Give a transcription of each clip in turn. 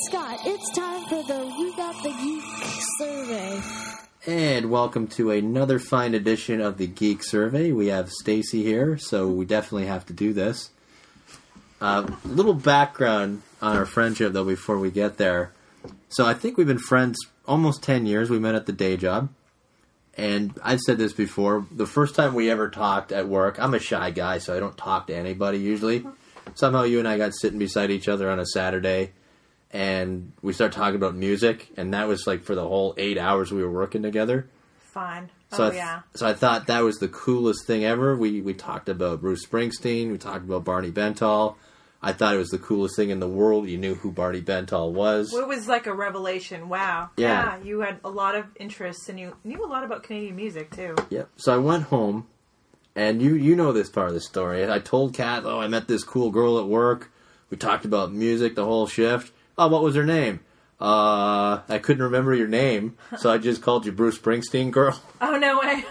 Scott. It's time for the We Got the Geek survey. And welcome to another fine edition of the Geek Survey. We have Stacy here, so we definitely have to do this. Little background on our friendship, though, before we get there. So I think we've been friends almost 10 years. We met at the day job. And I've said this before. The first time we ever talked at work, I'm a shy guy, so I don't talk to anybody usually. Somehow you and I got sitting beside each other on a Saturday, and we started talking about music, and that was like for the whole 8 hours we were working together. Fun. So yeah. So I thought that was the coolest thing ever. We talked about Bruce Springsteen. We talked about Barney Bentall. I thought it was the coolest thing in the world. You knew who Barney Bentall was. Well, it was like a revelation. Wow. Yeah. You had a lot of interests, and you knew a lot about Canadian music, too. Yep. So I went home, and you know this part of the story. I told Kat, I met this cool girl at work. We talked about music the whole shift. Oh, what was her name? I couldn't remember your name, so I just called you Bruce Springsteen girl. Oh, no way.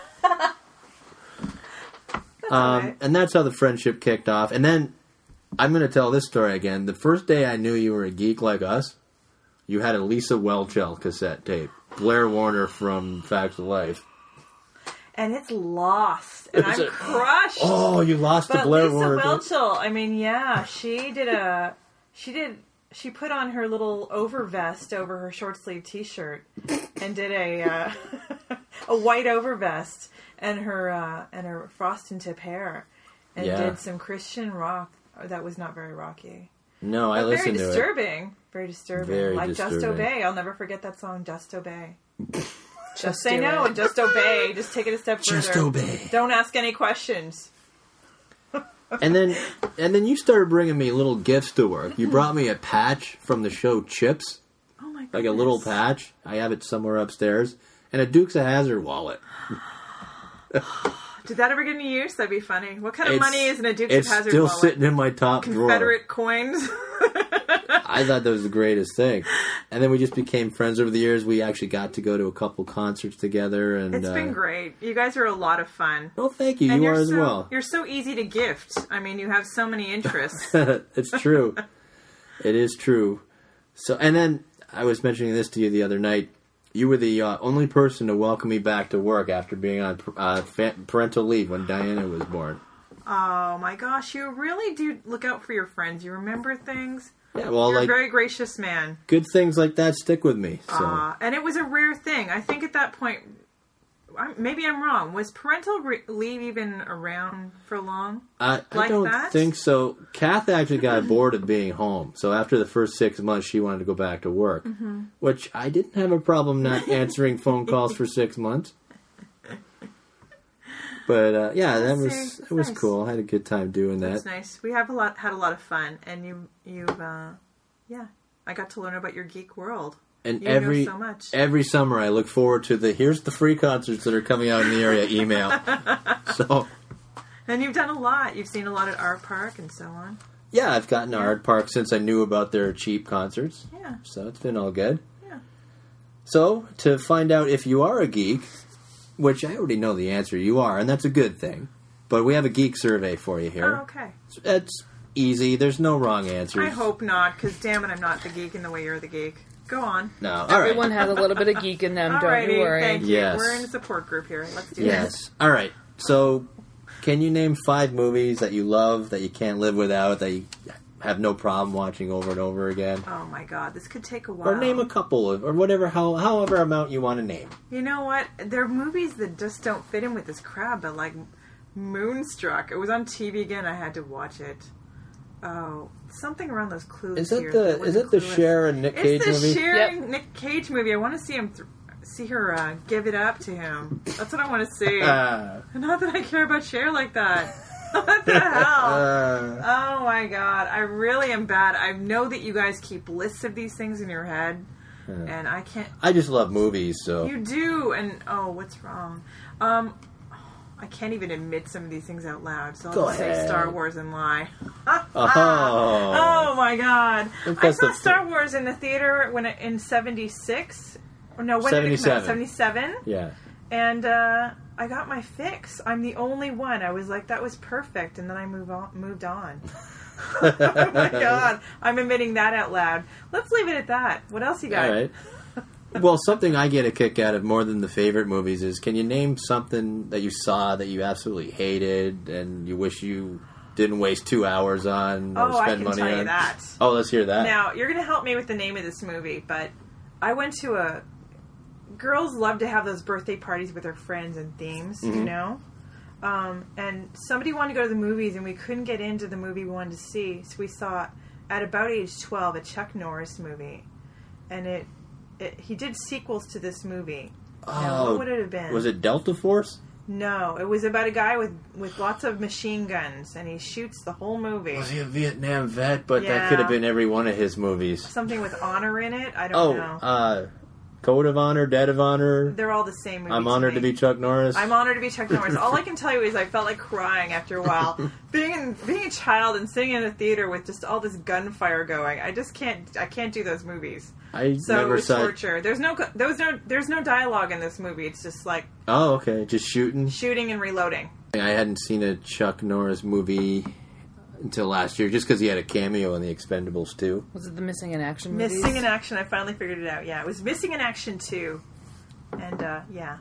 Right. And that's how the friendship kicked off. And then, I'm going to tell this story again. The first day I knew you were a geek like us, you had a Lisa Whelchel cassette tape. Blair Warner from Facts of Life. And it's lost. And I'm crushed. Oh, you lost the Blair Warner. Lisa Whelchel, I mean, yeah, she put on her little overvest over her short sleeve t-shirt and did a white overvest and her frosted tip hair and did some Christian rock that was not very rocky. No, I listened to it. Very disturbing. Very like disturbing. Just Obey. I'll never forget that song, Just Obey. Just say no and just obey. Just take it a step further. Just obey. Don't ask any questions. And then you started bringing me little gifts to work. You brought me a patch from the show Chips. Oh my goodness. Like a little patch. I have it somewhere upstairs. And a Dukes of Hazzard wallet. Did that ever get any use? That'd be funny. What kind of money is in a Dukes of Hazzard wallet? It's still sitting in my top drawer. Confederate coins? I thought that was the greatest thing. And then we just became friends over the years. We actually got to go to a couple concerts together. And it's been great. You guys are a lot of fun. Oh, thank you. You are as well. You're so easy to gift. I mean, you have so many interests. It's true. It is true. So, and then I was mentioning this to you the other night. You were the only person to welcome me back to work after being on parental leave when Diana was born. Oh my gosh, you really do look out for your friends. You remember things. Yeah, well, you're a very gracious man. Good things like that stick with me. So. And it was a rare thing. I think at that point, maybe I'm wrong. Was parental leave even around for long? I don't think so. Kath actually got bored of being home. So after the first 6 months, she wanted to go back to work. Mm-hmm. Which I didn't have a problem not answering phone calls for 6 months. But that was nice. Cool. I had a good time doing that. That's nice. We had a lot of fun, and I got to learn about your geek world. And you know so much. Every summer, I look forward to here's the free concerts that are coming out in the area email. And you've done a lot. You've seen a lot at Art Park and so on. Yeah, I've gotten to Art Park since I knew about their cheap concerts. Yeah. So it's been all good. Yeah. So to find out if you are a geek, which I already know the answer, you are, and that's a good thing. But we have a geek survey for you here. Oh, okay. It's easy. There's no wrong answers. I hope not, because damn it, I'm not the geek in the way you're the geek. Go on. No, all Everyone has a little bit of geek in them, don't you worry. Thank you. Yes. We're in a support group here. Let's do this. Yes. All right. So, can you name 5 movies that you love, that you can't live without, that you have no problem watching over and over again? Oh my God, this could take a while. Or name a couple, or whatever, however amount you want to name. You know what? There are movies that just don't fit in with this crowd, but like Moonstruck. It was on TV again. I had to watch it. Oh, something around those clues. Is it the Cher and Nick Cage movie? It's the Cher and Nick Cage movie. I want to see him. See her give it up to him. That's what I want to see. Not that I care about Cher like that. What the hell? Oh my God. I really am bad. I know that you guys keep lists of these things in your head. And I can't. I just love movies, so. You do. And, what's wrong? I can't even admit some of these things out loud. So I'll just say Star Wars and lie. Oh my God. I saw Star Wars in the theater in 76. No, when 77. did it come out? 77? Yeah. And I got my fix. I'm the only one. I was like, that was perfect. And then I moved on. Oh my god. I'm admitting that out loud. Let's leave it at that. What else you got? All right. Well, something I get a kick out of more than the favorite movies is, can you name something that you saw that you absolutely hated and you wish you didn't waste 2 hours on or spend money on? Oh, I can tell you that. Oh, let's hear that. Now, you're going to help me with the name of this movie, but I went to a... Girls love to have those birthday parties with their friends and themes, you know? And somebody wanted to go to the movies, and we couldn't get into the movie we wanted to see, so we saw, at about age 12, a Chuck Norris movie. And he did sequels to this movie. Now, what would it have been? Was it Delta Force? No, it was about a guy with lots of machine guns, and he shoots the whole movie. Was he a Vietnam vet? But that could have been every one of his movies. Something with honor in it? I don't know. Code of Honor, Debt of Honor. They're all the same movie. I'm honored to be Chuck Norris. I'm honored to be Chuck Norris. All I can tell you is I felt like crying after a while. being a child and sitting in a theater with just all this gunfire going, I can't do those movies. I so never it was saw torture. There's no dialogue in this movie. It's just like just shooting and reloading. I hadn't seen a Chuck Norris movie until last year, just because he had a cameo in The Expendables 2. Was it the Missing in Action movies? Missing in Action. I finally figured it out. Yeah, it was Missing in Action 2, and yeah.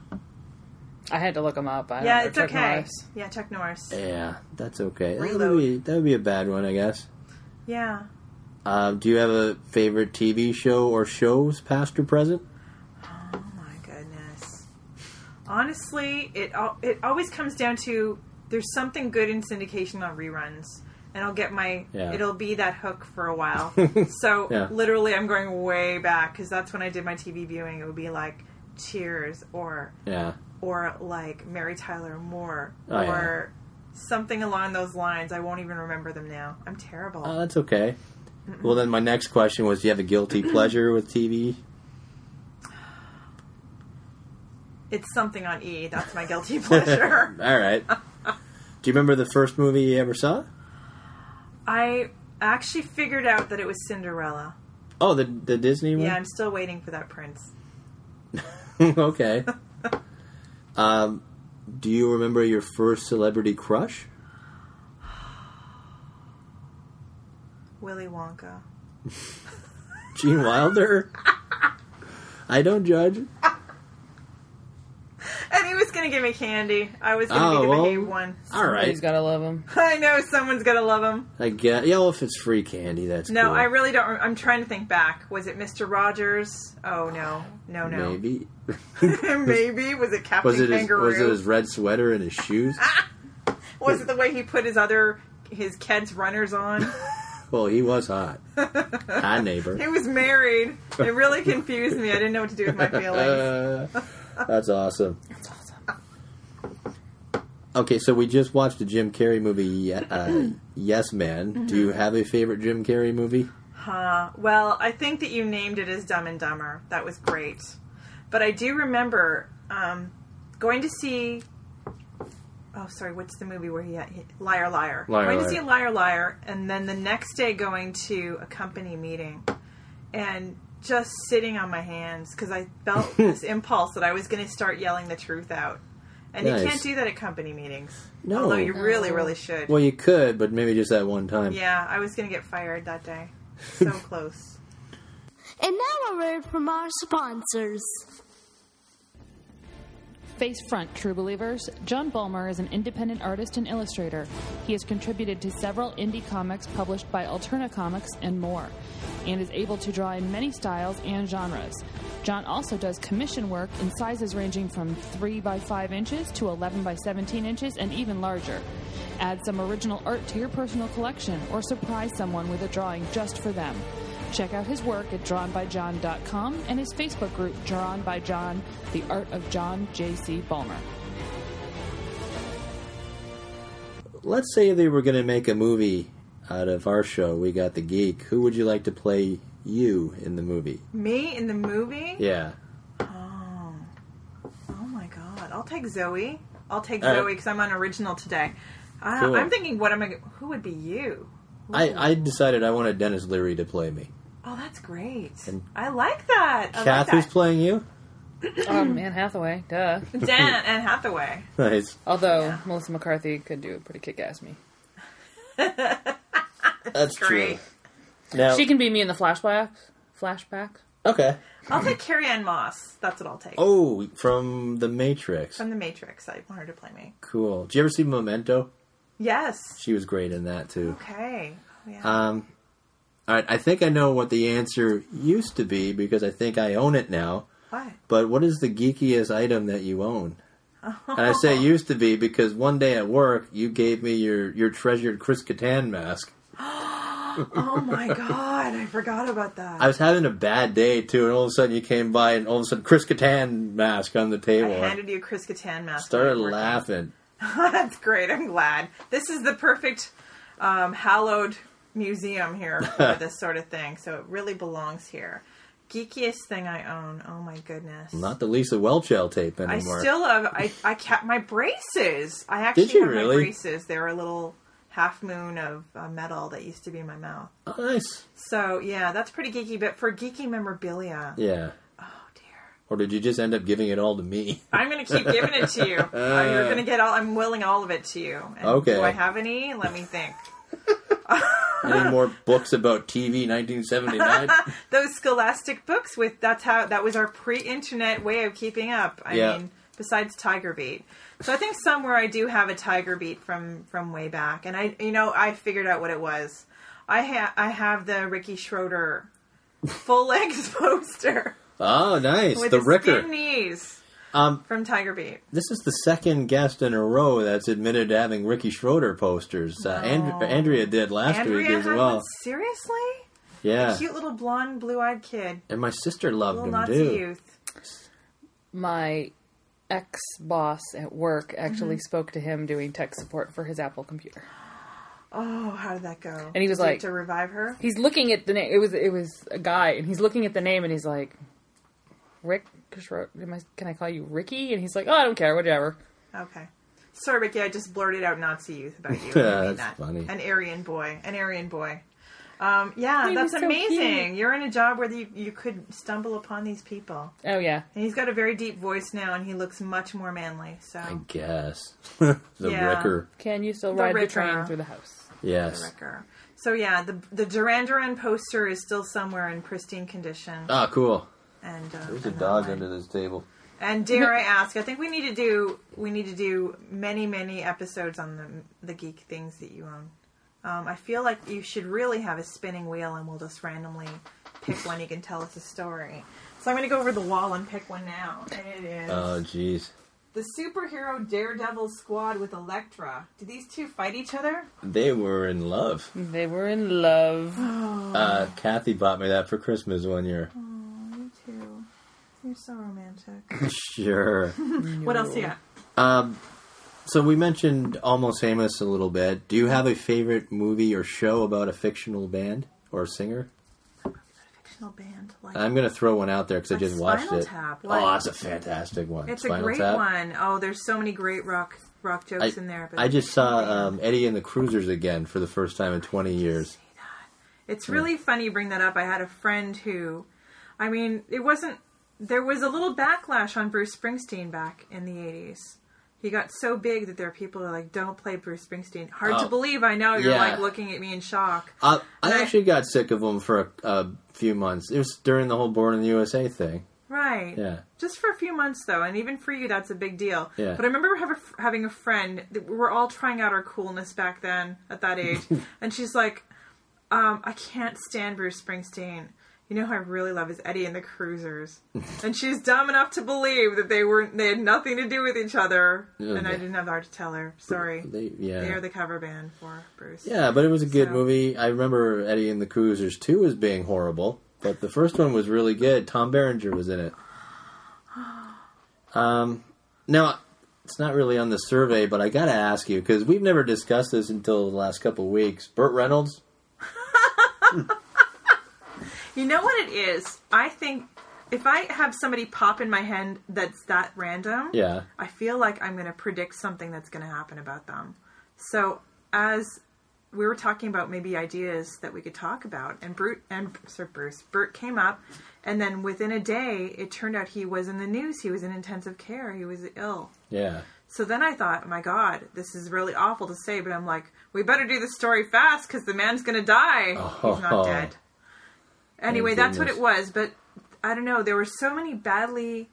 I had to look him up. Yeah, it's okay. Norris. Yeah, Chuck Norris. Yeah, that's okay. Reload. That would be a bad one, I guess. Yeah. Do you have a favorite TV show or shows, past or present? Oh my goodness. Honestly, it always comes down to there's something good in syndication on reruns. And I'll get it'll be that hook for a while. So, literally, I'm going way back, because that's when I did my TV viewing. It would be like Cheers, or like Mary Tyler Moore, or something along those lines. I won't even remember them now. I'm terrible. Oh, that's okay. Well, then my next question was, do you have a guilty pleasure with TV? It's something on E. That's my guilty pleasure. All right. Do you remember the first movie you ever saw? I actually figured out that it was Cinderella. Oh, the Disney one? Yeah, I'm still waiting for that prince. Okay. Do you remember your first celebrity crush? Willy Wonka. Gene Wilder? I don't judge. And he was going to give me candy. I was going to be the behaved one. All right. Somebody's got to love him. I know, someone's got to love him. I get. Yeah, well, if it's free candy, that's No, cool. I really don't. I'm trying to think back. Was it Mr. Rogers? Oh, no. Maybe. Maybe. Was it Captain Kangaroo? Was it his red sweater and his shoes? Was it the way he put his Keds runners on? Well, he was hot. Hi, neighbor. He was married. It really confused me. I didn't know what to do with my feelings. That's awesome. Okay, so we just watched a Jim Carrey movie, Yes Man. Mm-hmm. Do you have a favorite Jim Carrey movie? Well, I think that you named it as Dumb and Dumber. That was great. But I do remember going to see... Oh, sorry, what's the movie where he had... Liar, Liar. Going to see Liar, Liar, and then the next day going to a company meeting. And just sitting on my hands, because I felt this impulse that I was going to start yelling the truth out. And you can't do that at company meetings. No. Although you really, really should. Well, you could, but maybe just that one time. Yeah, I was going to get fired that day. So close. And now a word from our sponsors. Face front, true believers. John Bulmer is an independent artist and illustrator. He has contributed to several indie comics published by Alterna Comics and more, and is able to draw in many styles and genres. John also does commission work in sizes ranging from 3 by 5 inches to 11 by 17 inches and even larger. Add some original art to your personal collection or surprise someone with a drawing just for them. Check out his work at drawnbyjohn.com and his Facebook group, Drawn by John, The Art of John J.C. Bulmer. Let's say they were going to make a movie out of our show, We Got the Geek. Who would you like to play you in the movie? Me in the movie? Yeah. Oh my God. I'll take Zoe. Zoe because I'm unoriginal today. Cool. I'm thinking, who would be you? I decided I wanted Dennis Leary to play me. Oh, that's great. And I like that. Kath, who's playing you? Oh, Anne Hathaway. Duh. Anne Hathaway. Nice. Although Melissa McCarthy could do a pretty kick-ass me. That's great. true. Now, She can be me in the flashback. okay. I'll take Carrie Ann Moss. That's what I'll take. Oh, from The Matrix. From The Matrix. I want her to play me. Cool. Did you ever see Memento? Yes. She was great in that, too. Okay. Oh, yeah. All right, I think I know what the answer used to be because I think I own it now. What? But what is the geekiest item that you own? And I say used to be because one day at work, you gave me your treasured Chris Kattan mask. Oh my god, I forgot about that. I was having a bad day, too, and all of a sudden you came by and all of a sudden Chris Kattan mask on the table. I handed you a Chris Kattan mask. Started laughing. That's great, I'm glad. This is the perfect hallowed museum here for this sort of thing, so it really belongs here. Geekiest thing I own. Oh my goodness. Not the Lisa Welchel tape anymore. I still love, I kept my braces. I actually Did you have really? my braces. They were a little half moon of metal that used to be in my mouth. Oh, nice. So, yeah, that's pretty geeky, but for geeky memorabilia. Yeah. Oh, dear. Or did you just end up giving it all to me? I'm going to keep giving it to you. You're going to get I'm willing all of it to you. And Okay. Do I have any? Let me think. Any more books about TV 1979? Those Scholastic books that was our pre-internet way of keeping up. I mean, besides Tiger Beat. So I think somewhere I do have a Tiger Beat from way back, and I figured out what it was. I have the Ricky Schroeder full length poster. Oh, nice. With The his Ricker. skin knees from Tiger Beat. This is the second guest in a row that's admitted to having Ricky Schroeder posters. Andrea did last week as had well. one? Seriously? Yeah. Cute little blonde, blue-eyed kid. And my sister loved Little him Nazi too. youth. My ex-boss at work actually spoke to him doing tech support for his Apple computer. Oh, how did that go? And he was Did you like- have to revive her? He's looking at the name. It was a guy, and he's looking at the name, and he's like, Rick, can I call you Ricky? And he's like, oh, I don't care, whatever. Okay. Sorry, Ricky, I just blurted out Nazi youth about you. That's funny. An Aryan boy. He That's was so amazing. cute. You're in a job where you could stumble upon these people. Oh, yeah. And he's got a very deep voice now, and he looks much more manly. So I guess. The Yeah. Ricker. Can you still The ride the Ricker. train through the house? Yes. the Ricker. So yeah, the Duran Duran poster is still somewhere in pristine condition. Ah, cool. And There's a and dog online. under this table. And dare I ask? I think we need to do many episodes on the geek things that you own. I feel like you should really have a spinning wheel, and we'll just randomly pick one. You can tell us a story. So I'm going to go over the wall and pick one now. And it is Oh, jeez. the superhero Daredevil squad with Elektra. Did these two fight each other? They were in love. They were in love. Kathy bought me that for Christmas one year. Me too. You're so romantic. Sure. What else you got? So we mentioned Almost Famous a little bit. Do you have a favorite movie or show about a fictional band or singer? Fictional band. Like, I'm going to throw one out there because I Like just watched Spinal it. Tap, Oh, like- that's a fantastic one. it's Spinal a great Tap. one. Oh, there's so many great rock jokes in there. But I just saw Eddie and the Cruisers again for the first time in 20 years. It's really funny you bring that up. I had a friend who, I mean, there was a little backlash on Bruce Springsteen back in the 80s. He got so big that there are people who are like, don't play Bruce Springsteen. Hard to believe, I know. You're Yeah. like looking at me in shock. I And actually got sick of him for a few months. It was during the whole Born in the USA thing. Right. Yeah. Just for a few months, though. And even for you, that's a big deal. Yeah. But I remember having a friend. We were all trying out our coolness back then, at that age. And she's like, I can't stand Bruce Springsteen. You know who I really love is Eddie and the Cruisers. And she's dumb enough to believe that they had nothing to do with each other. Yeah, And I they- didn't have the heart to tell her. Sorry. Yeah. They are the cover band for Bruce. Yeah, but it was a good So- movie. I remember Eddie and the Cruisers 2 as being horrible, but the first one was really good. Tom Berenger was in it. Now, it's not really on the survey, but I got to ask you, because we've never discussed this until the last couple of weeks. Burt Reynolds? You know what it is? I think if I have somebody pop in my head that's that random, Yeah. I feel like I'm going to predict something that's going to happen about them. So as we were talking about maybe ideas that we could talk about, and Bert came up, and then within a day, it turned out he was in the news. He was in intensive care. He was ill. Yeah. So then I thought, my God, this is really awful to say, but I'm like, we better do the story fast because the man's going to die. He's not dead. Anyway, that's what it was. But I don't know. There were so many bad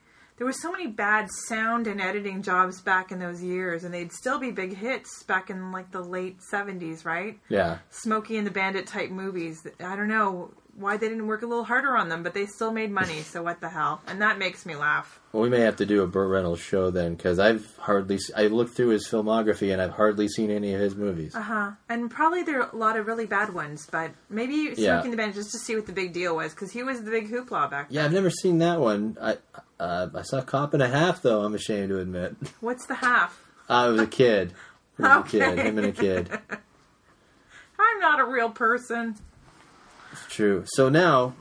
sound and editing jobs back in those years, and they'd still be big hits back in like the late 70s, right? Yeah. Smokey and the Bandit type movies. I don't know why they didn't work a little harder on them, but they still made money, so what the hell? And that makes me laugh. Well, we may have to do a Burt Reynolds show then, because I looked through his filmography and I've hardly seen any of his movies. And probably there are a lot of really bad ones, but maybe Smokey and the Bandit just to see what the big deal was, because he was the big hoopla back then. Yeah, I've never seen that one. I saw Cop and a Half, though, I'm ashamed to admit. What's the half? It was a kid. Him and a kid. I'm not a real person. It's true. So now,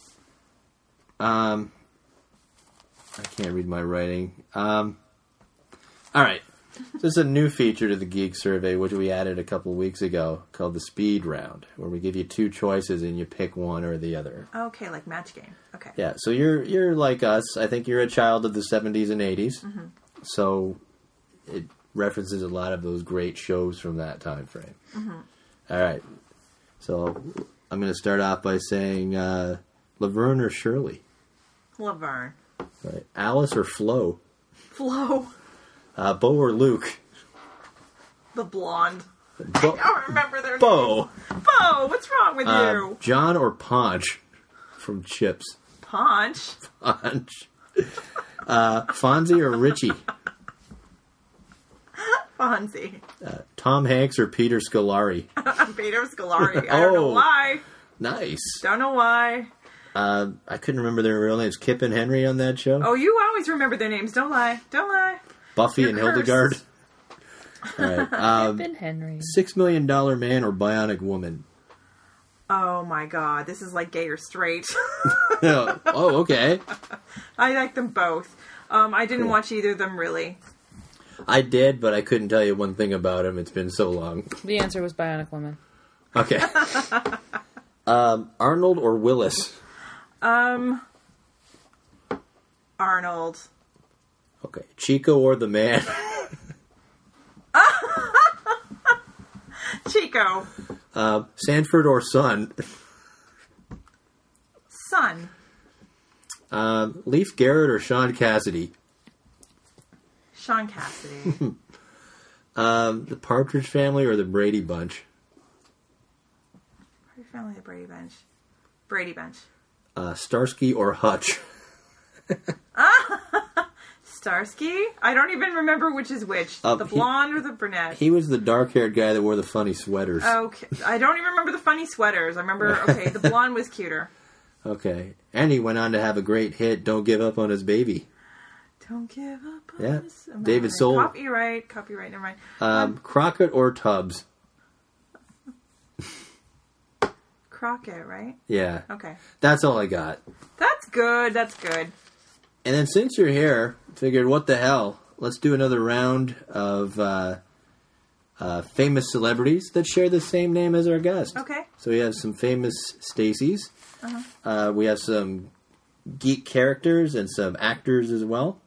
I can't read my writing. All right. This is a new feature to the Geek Survey, which we added a couple weeks ago, called the Speed Round, where we give you 2 choices and you pick one or the other. Okay, like match game. Okay. Yeah, so you're like us. I think you're a child of the 70s and 80s. Mm-hmm. So it references a lot of those great shows from that time frame. Mm-hmm. All right. So I'm going to start off by saying Laverne or Shirley? Laverne. Right. Alice or Flo? Flo. Bo or Luke? The blonde. I don't remember their Bo. names. Bo, what's wrong with you? John or Ponch from Chips? Ponch. Fonzie or Richie? Fonzie. Tom Hanks or Peter Scolari? Peter Scolari. I don't know why. Nice. Don't know why. I couldn't remember their real names. Kip and Henry on that show? Oh, you always remember their names. Don't lie. Don't lie. Buffy You're and cursed. Hildegard. All right. Kip and Henry. $6 Million Man or Bionic Woman? Oh my God. This is like gay or straight. Oh, okay. I like them both. I didn't watch either of them really. I did, but I couldn't tell you one thing about him. It's been so long. The answer was Bionic Woman. Okay. Arnold or Willis? Arnold. Okay. Chico or the Man? Chico. Sanford or Son? Son. Leif Garrett or Sean Cassidy? Sean Cassidy. The Partridge Family or the Brady Bunch? Brady Family, the Brady Bunch. Brady Bunch. Starsky or Hutch? Starsky? I don't even remember which is which. The blonde or the brunette? He was the dark-haired guy that wore the funny sweaters. Okay. I don't even remember the funny sweaters. I remember, okay, the blonde was cuter. Okay. And he went on to have a great hit, Don't Give Up on His Baby. Don't give up on Yeah. us. David Soul. Copyright, never mind. Crockett or Tubbs? Crockett, right? Yeah. Okay. That's all I got. That's good. And then since you're here, figured, what the hell? Let's do another round of famous celebrities that share the same name as our guest. Okay. So we have some famous Stacys. We have some geek characters and some actors as well.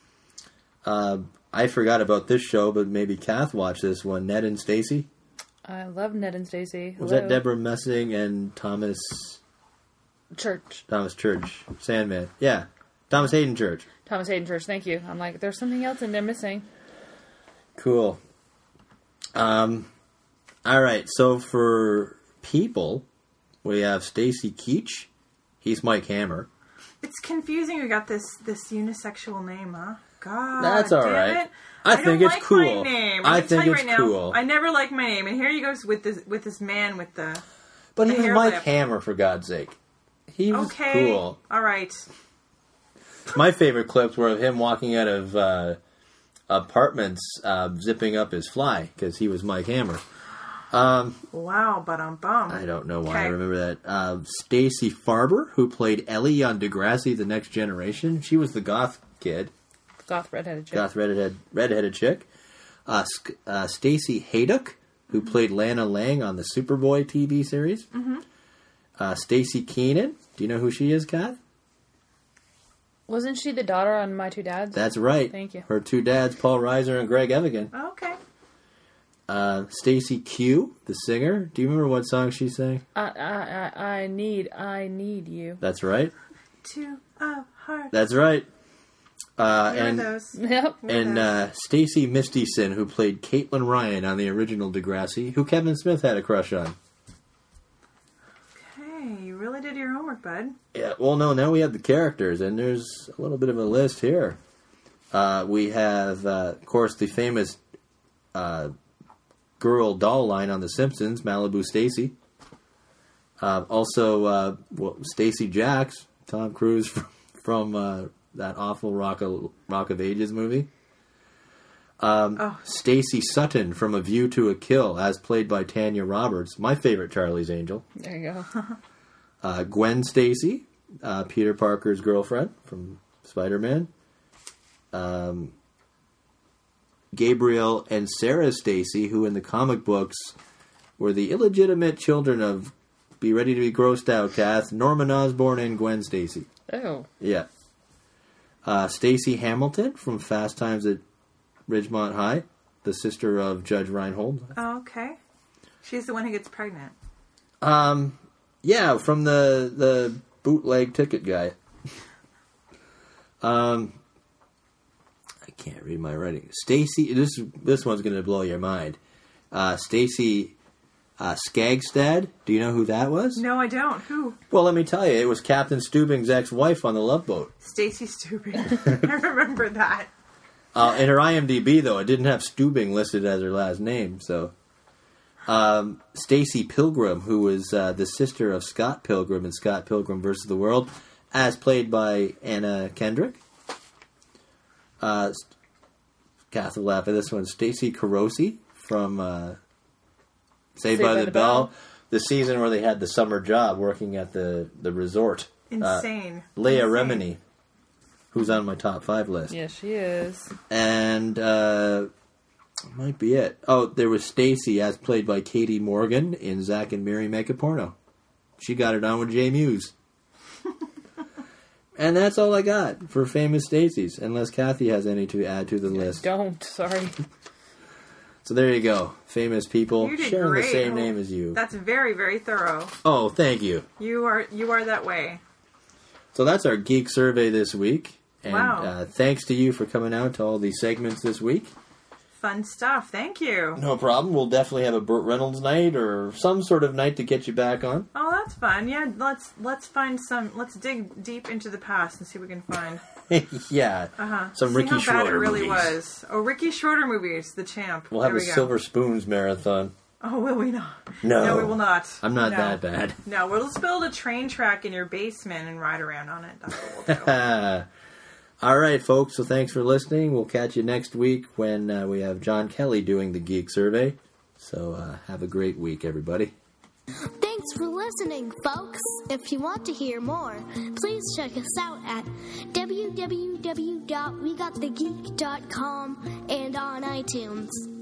I forgot about this show, but maybe Kath watched this one. Ned and Stacy. I love Ned and Stacy. Was that Deborah Messing and Thomas Church? Sandman. Yeah. Thomas Hayden Church. Thomas Hayden Church, thank you. I'm like, there's something else in there missing. Cool. All right, so for people, we have Stacy Keach. He's Mike Hammer. It's confusing you got this unisexual name, huh? God, That's all damn right. it. I think it's like cool. My name. I can tell think you it's right cool. Now, I never like my name, and here he goes with this man with the. But the he was hair Mike lip. Hammer, for God's sake. He was Okay. cool. All right. My favorite clips were of him walking out of apartments, zipping up his fly, because he was Mike Hammer. Wow, bum. I don't know why I Okay. remember that. Stacey Farber, who played Ellie on Degrassi: The Next Generation. She was the goth kid. Goth redheaded chick. Goth redheaded chick. Stacey Haydock, who played Lana Lang on the Superboy TV series. Mm-hmm. Stacey Keenan. Do you know who she is, Kath? Wasn't she the daughter on My Two Dads? That's right. Thank you. Her two dads, Paul Reiser and Greg Evigan. Okay. Stacey Q, the singer. Do you remember what song she sang? I need you. That's right. Two of hearts. That's right. And those. Yep. And Stacey Mistyson, who played Caitlin Ryan on the original Degrassi, who Kevin Smith had a crush on. Okay, you really did your homework, bud. Yeah, well, no, now we have the characters, and there's a little bit of a list here. We have, of course, the famous girl doll line on The Simpsons, Malibu Stacy. Also, Stacey Jacks, Tom Cruise from that awful Rock of Ages movie. Stacey Sutton from A View to a Kill, as played by Tanya Roberts, my favorite Charlie's Angel. There you go. Gwen Stacy, Peter Parker's girlfriend from Spider-Man. Gabriel and Sarah Stacy, who in the comic books were the illegitimate children of, be ready to be grossed out, Kath, Norman Osborn and Gwen Stacy. Oh. Yeah. Stacey Hamilton from Fast Times at Ridgemont High, the sister of Judge Reinhold. Oh, okay. She's the one who gets pregnant. Yeah, from the bootleg ticket guy. I can't read my writing. Stacey, this one's going to blow your mind. Stacey Skagstad. Do you know who that was? No, I don't. Who? Well, let me tell you. It was Captain Stubing's ex-wife on the Love Boat. Stacey Stubing. I remember that. In her IMDb, though, it didn't have Stubing listed as her last name. So, Stacey Pilgrim, who was the sister of Scott Pilgrim in Scott Pilgrim vs. the World, as played by Anna Kendrick. Kath will laugh at this one. Stacey Carosi from Saved by the Bell. The season where they had the summer job working at the resort. Insane. Leah Insane. Remini, who's on my top 5 list. Yeah, she is. And might be it. Oh, there was Stacy, as played by Katie Morgan in Zack and Miri Make a Porno. She got it on with Jay Muse. And that's all I got for famous Stacys, unless Kathy has any to add to the list. Don't. Sorry. So there you go. Famous people You did sharing great. the same name as you. That's very, very thorough. Oh, thank you. You are that way. So that's our geek survey this week. And Wow. Thanks to you for coming out to all these segments this week. Fun stuff. Thank you. No problem. We'll definitely have a Burt Reynolds night or some sort of night to get you back on. Oh, that's fun. Yeah, let's find some. Let's dig deep into the past and see what we can find. Yeah. Some See Ricky how bad Schroeder it really movies. was. Oh, Ricky Schroeder movies, the champ. We'll have There a we go. Silver Spoons marathon. Oh, will we not? No. we will not. I'm not No. that bad. No, we'll just build a train track in your basement and ride around on it. That's what we'll do. All right, folks. So thanks for listening. We'll catch you next week when we have John Kelly doing the Geek Survey. So have a great week, everybody. Thanks for listening, folks. If you want to hear more, please check us out at www.wegotthegeek.com and on iTunes.